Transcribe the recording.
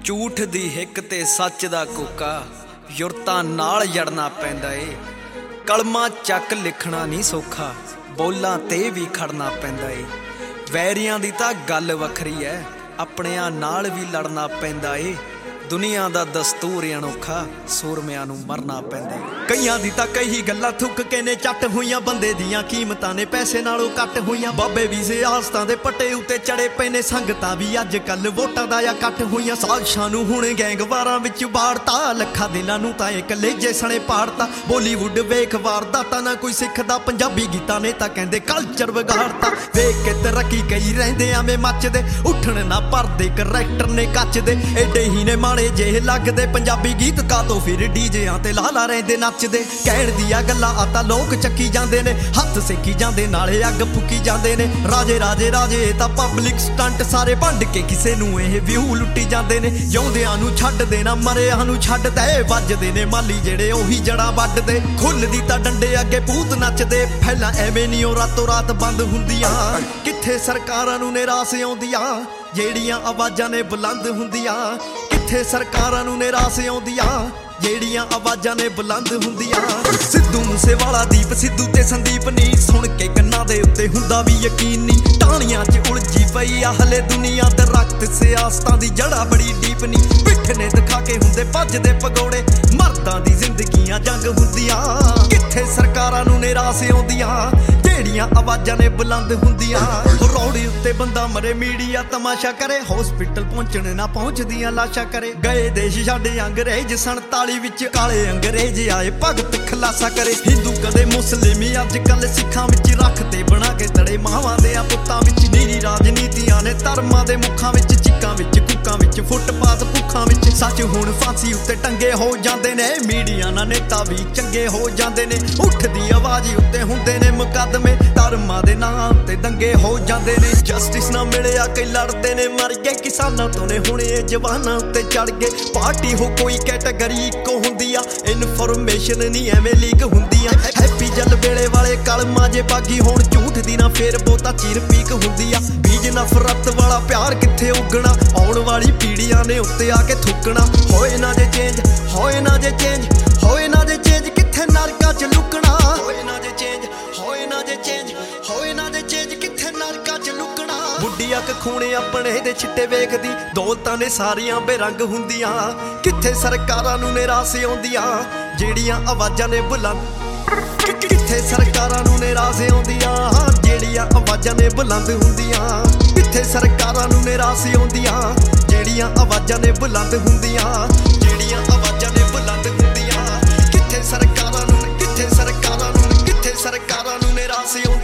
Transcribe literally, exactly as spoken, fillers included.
ਝੂਠ ਦੀ ਹਿੱਕ ਤੇ ਸੱਚ ਦਾ ਕੋਕਾ ਯੁਰਤਾਂ ਨਾਲ ਜੜਨਾ ਪੈਂਦਾ ਏ। ਕਲਮਾਂ ਚੱਕ ਲਿਖਣਾ ਨਹੀਂ ਸੌਖਾ, ਬੋਲਾਂ ਤੇ ਵੀ ਖੜਨਾ ਪੈਂਦਾ ਏ। ਵੈਰੀਆਂ ਦੀ ਤਾਂ ਗੱਲ ਵੱਖਰੀ ਐ, ਆਪਣਿਆਂ ਨਾਲ ਵੀ ਲੜਨਾ ਪੈਂਦਾ ਏ। ਦੁਨੀਆ ਦਾ ਦਸਤੂਰ ਅਨੋਖਾ, ਸੂਰਮਿਆਂ ਨੂੰ ਮਰਨਾ ਪੈਂਦਾ ਏ। ਕਈਆਂ ਦੀ ਤਾਂ ਕਈ ਗੱਲਾਂ ਥੁੱਕ ਕੇ ਨੇ ਚੱਟ ਹੋਈਆਂ, ਬੰਦੇ ਦੀਆਂ ਕੀਮਤਾਂ ਨੇ ਪੈਸੇ ਨਾਲੋਂ ਘੱਟ ਹੋਈਆਂ। ਬਾਬੇ ਵੀ ਸਿਆਸਤਾਂ ਦੇ ਪੱਟੇ ਉੱਤੇ ਚੜੇ ਪਏ ਨੇ, ਸੰਗਤਾਂ ਵੀ ਅੱਜ ਕੱਲ ਵੋਟਾਂ ਦਾ ਆ ਕੱਟ ਹੋਈਆਂ। ਸਾਜ਼ਿਸ਼ਾਂ ਨੂੰ ਹੁਣ ਗੈਂਗਵਾਰਾਂ ਵਿੱਚ ਬਾੜਤਾ, ਲੱਖਾਂ ਦਿਲਾਂ ਨੂੰ ਤਾਂ ਇਹ ਕਲੇਜੇ ਸਣੇ ਪਾੜਤਾ। ਬਾਲੀਵੁੱਡ ਵੇਖ ਵਾਰਦਾਤਾਂ ਨਾ ਕੋਈ ਸਿੱਖਦਾ, ਪੰਜਾਬੀ ਗੀਤਾਂ ਨੇ ਤਾਂ ਕਹਿੰਦੇ ਕਲਚਰ ਵਿਗਾੜਤਾ। ਵੇਖ ਕੇ ਤਰੱਕੀ ਕਈ ਰਹਿੰਦੇ ਐਵੇਂ ਮੱਚਦੇ, ਉੱਠਣ ਨਾ ਭਰਦੇ ਕਰੈਕਟਰ ਨੇ ਕੱਚ ਦੇ। ਏਡੇ ਹੀ ਨੇ ਮਾੜੇ ਜਿਹੇ ਲੱਗਦੇ ਪੰਜਾਬੀ ਗੀਤ, ਕਾਤੋਂ ਫਿਰ ਡੀਜਿਆਂ ਤੇ ਲਾਲਾ ਰਹਿੰਦੇ ਨੱਚਦੇ। ਕਹਿਣ ਦੀਆਂ ਗੱਲਾਂ ਆ ਤਾਂ ਲੋਕ ਚੱਕੀ ਜਾਂਦੇ ਨੇ, ਹੱਥ ਸੇਕੀ ਜਾਂਦੇ ਨਾਲੇ ਅੱਗ ਫੁੱਕੀ ਜਾਂਦੇ ਨੇ। ਰਾਜੇ ਰਾਜੇ ਰਾਜੇ ਤਾਂ ਪਬਲਿਕ ਸਟੰਟ ਸਾਰੇ ਵੰਡ ਕੇ ਕਿਸੇ ਨੂੰ ਇਹ ਵਿਊ ਲੁੱਟੀ ਜਾਂਦੇ ਨੇ। ਜਿਉਂਦਿਆਂ ਨੂੰ ਛੱਡ ਦੇਣਾ, ਮਰਿਆਂ ਨੂੰ ਛੱਡ ਦੇ, ਵੱਜਦੇ ਨੇ ਮਾਲੀ ਜਿਹੜੇ ਉਹੀ ਜੜਾਂ ਵੱਢਦੇ। ਖੁੱਲਦੀ ਤਾਂ ਡੰਡੇ ਅੱਗੇ ਭੂਤ ਨੱਚਦੇ, ਫੈਲਾਂ ਐਵੇਂ ਨਹੀਂ ਉਹ ਰਾਤੋਂ ਰਾਤ ਬੰਦ ਹੁੰਦੀਆਂ। ਕਿੱਥੇ ਸਰਕਾਰਾਂ ਨੂੰ ਨਿਰਾਸ ਆਉਂਦੀਆਂ, ਜਿਹੜੀਆਂ ਆਵਾਜ਼ਾਂ ਨੇ ਬੁਲੰਦ ਹੁੰਦੀਆਂ। ਕਿੱਥੇ ਸਰਕਾਰਾਂ ਨੂੰ ਨਿਰਾਸ ਆਉਂਦੀਆਂ, ਜਿਹੜੀਆਂ ਆਵਾਜ਼ਾਂ ਨੇ ਬੁਲੰਦ ਹੁੰਦੀਆਂ। ਸਿੱਧੂ ਮੂਸੇਵਾਲਾ, ਦੀਪ ਸਿੱਧੂ ਤੇ ਸੰਦੀਪ ਨੀ, ਸੁਣ ਕੇ ਕੰਨਾਂ ਦੇ ਉੱਤੇ ਹੁੰਦਾ ਵੀ ਯਕੀਨ ਨੀ। ਟਾਹਣੀਆਂ 'ਚ ਉਲਝੀ ਪਈ ਆ ਹਲੇ ਦੁਨੀਆ, ਦਰਖਤ ਸਿਆਸਤਾਂ ਦੀ ਜੜਾ ਬੜੀ ਡੀਪ ਨੀ। ਪਿੱਠ ਨੇ ਦਿਖਾ ਕੇ ਹੁੰਦੇ ਭੱਜਦੇ ਪਗੋੜੇ, ਮਰਦਾਂ ਦੀ ਜ਼ਿੰਦਗੀਆਂ ਜੰਗ ਹੁੰਦੀਆਂ। ਕਿੱਥੇ ਸਰਕਾਰਾਂ ਨੂੰ ਨਿਰਾਸ ਆਉਂਦੀਆਂ, ਜਿਹੜੀਆਂ ਆਵਾਜ਼ਾਂ ਨੇ ਬੁਲੰਦ ਹੁੰਦੀਆਂ। ਰੋੜੇ ਉੱਤੇ ਬੰਦਾ ਮਰੇ, ਮੀਡੀਆ ਤਮਾਸ਼ਾ ਕਰੇ, ਹੌਸਪੀਟਲ ਪਹੁੰਚਣ ਨਾ ਪਹੁੰਚਦੀਆਂ ਲਾਸ਼ਾਂ ਕਰੇ। ਗਏ ਦੇਸ਼ ਛੱਡ ਅੰਗਰੇਜ਼ ਸੰਤਾਲੀ ਵਿੱਚ, ਕਾਲੇ ਅੰਗਰੇਜ਼ ਆਏ ਭਗਤ ਖਲਾਸਾ ਕਰੇ। ਹਿੰਦੂ ਕਦੇ ਮੁਸਲਿਮ, ਅੱਜ ਕੱਲ ਸਿੱਖਾਂ ਵਿੱਚ ਰੱਖਤੇ ਬਣਾ ਕੇ ਤੜੇ ਮਾਵਾਂ ਦੇ ਆ ਪੁੱਤਾਂ ਵਿੱਚ। ਨੀਰੀ ਰਾਜਨੀਤੀਆਂ ਨੇ ਧਰਮਾਂ ਦੇ ਮੁੱਖਾਂ ਵਿੱਚ, ਚਿੱਕਾਂ ਵਿੱਚ ਕੁੱਕਾਂ ਵਿੱਚ, ਫੁੱਟਪਾਥ ਭੁੱਖਾਂ ਵਿੱਚ। ਸੱਚ ਹੁਣ ਫਾਂਸੀ ਉੱਤੇ ਟੰਗੇ ਹੋ ਜਾਂਦੇ ਨੇ, ਮੀਡੀਆ ਨਾਲ ਨੇਤਾ ਵੀ ਚੰਗੇ ਹੋ ਜਾਂਦੇ ਨੇ। ਉੱਠਦੀ ਆਵਾਜ਼ ਉੱਤੇ ਹੁੰਦੇ ਨੇ ਮੁਕੱਦਮੇ, ਧਰਮਾਂ ਦੇ ਨਾਂ ਤੇ ਦੰਗੇ ਹੋ ਜਾਂਦੇ ਨੇ। ਜਸਟਿਸ ਨਾ ਮਿਲਿਆ ਕਈ ਲੜਦੇ ਨੇ ਮਰ ਗਏ, ਕਿਸਾਨਾਂ ਤੋਂ ਨੇ ਹੁਣ ਇਹ ਜਵਾਨਾਂ ਉੱਤੇ ਚੜ ਗਏ। ਪਾਰਟੀ ਹੋ ਕੋਈ ਕੈਟਾਗਰੀ ਇੱਕੋ ਹੁੰਦੀ ਆ, ਇਨਫੋਰਮੇਸ਼ਨ ਨਹੀਂ ਐਵੇਂ ਲੀਕ ਹੁੰਦੀਆਂ। ਹੈਪੀ ਜਲ ਵੇਲੇ ਵਾਲੇ ਕਲਮਾਂ ਜੇ ਬਾਗੀ ਹੋਣ, ਝੂਠ ਦੀ ਨਾ ਫੇਰ ਬਹੁਤਾ ਚੀਰ ਪੀਕ ਹੁੰਦੀ ਆ। ਬੀਜ ਨਫ਼ਰਤ ਵਾਲਾ ਪਿਆਰ ਕਿੱਥੇ ਉੱਗਣਾ, ਆਉਣ ਵਾਲੀ ਪੀੜ੍ਹੀਆਂ ਨੇ ਉੱਤੇ ਆ ਕੇ ਥੁੱਕਣਾ। ਹੋਏ ਨਾ ਜੇ ਚੇਂਜ, ਹੋਏ ਨਾ ਜੇ ਚੇਂਜ, ਹੋਏ ਨਾ ਜੇ ਚੇਂਜ, ਕਿੱਥੇ ਨਰਕਾਂ 'ਚ ਲੁਕਣਾ। ਹੋਏ ਨਾ ਜੇ ਚੇਂਜ, ਹੋਏ ਨਾ ਜੇ ਚੇਂਜ, ਹੋਏ ਨਾ ਜੇ ਚੇਂਜ, ਕਿੱਥੇ ਨਰਕਾਂ 'ਚ ਲੁਕਣਾ। ਬੁੱਢੀ ਅੱਖ ਖੂਣੇ ਆਪਣੇ ਦੇ ਛਿੱਟੇ ਵੇਖਦੀ, ਦੌਲਤਾਂ ਨੇ ਸਾਰੀਆਂ ਬੇਰੰਗ ਹੁੰਦੀਆਂ। ਕਿੱਥੇ ਸਰਕਾਰਾਂ ਨੂੰ ਨਿਰਾਸ ਆਉਂਦੀਆਂ, ਜਿਹੜੀਆਂ ਆਵਾਜ਼ਾਂ ਨੇ ਬੁਲੰਦ। ਕਿੱਥੇ ਸਰਕਾਰਾਂ ਨੂੰ ਨਿਰਾਸ ਆਉਂਦੀਆਂ, ਜਿਹੜੀਆਂ ਆਵਾਜ਼ਾਂ ਨੇ ਬੁਲੰਦ ਹੁੰਦੀਆਂ। ਕਿੱਥੇ ਸਰਕਾਰਾਂ ਨੂੰ ਨਿਰਾਸ ਆਉਂਦੀਆਂ, ਜਿਹੜੀਆਂ ਆਵਾਜ਼ਾਂ ਨੇ ਬੁਲੰਦ ਹੁੰਦੀਆਂ। ਜਿਹੜੀਆਂ ਆਵਾਜ਼ਾਂ ਨੇ ਬੁਲੰਦ ਹੁੰਦੀਆਂ। ਕਿੱਥੇ ਸਰਕਾਰਾਂ ਨੂੰ, ਕਿੱਥੇ ਸਰਕਾਰਾਂ ਨੂੰ, ਕਿੱਥੇ ਸਰਕਾਰਾਂ ਨੂੰ ਨਿਰਾਸ ਆਉਂਦੀਆਂ।